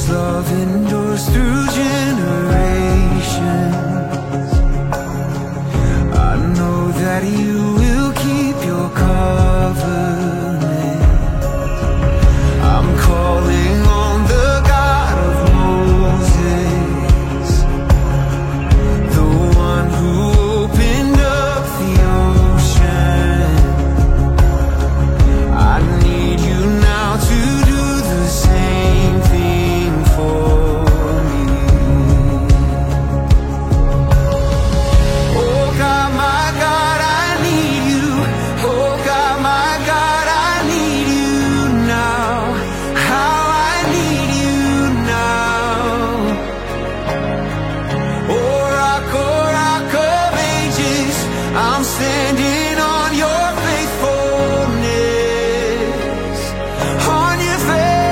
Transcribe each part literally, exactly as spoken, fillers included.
love endures through generations. I know that you will keep your covenant. I'm calling on the God of Moses, the one who opened up the ocean. I need you now to do the same thing for me. Oh God, my God, I need you. Oh God, my God, I need you now. How I need you now. Oh rock, oh rock of ages, I'm standing on your faithfulness, on your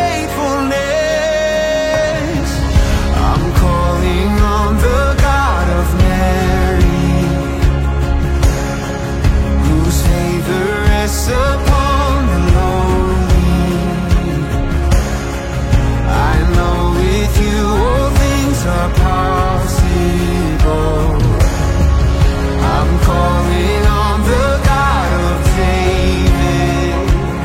faithfulness. I'm calling on the God of Mary, whose favor rests upon the lowly. I know with you all things are possible. I'm calling on the God of David,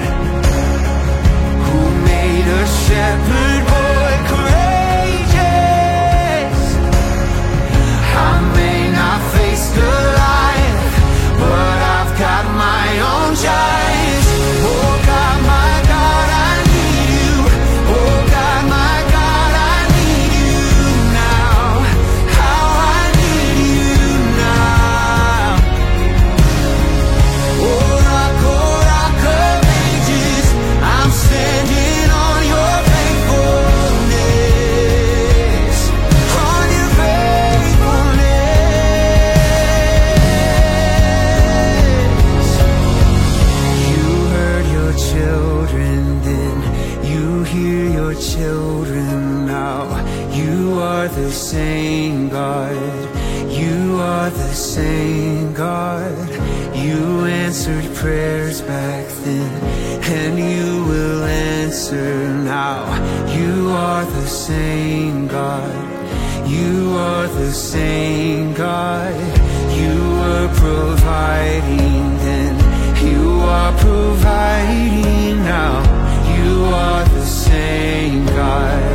who made a shepherd boy courageous. I may not face Goliath, but I've got my own giants. Oh God, my God, I need you. Oh God, my God, I need you now. How I need you now. Oh rock, oh rock of ages, I'm standing on your faithfulness, on your faithfulness. You heard your children then, you hear your children now. You are the same God, you are the same God. You answered prayers back then, and you will answer now. You are the same God, you are the same God. You were providing then, you are providing now. You are the same God.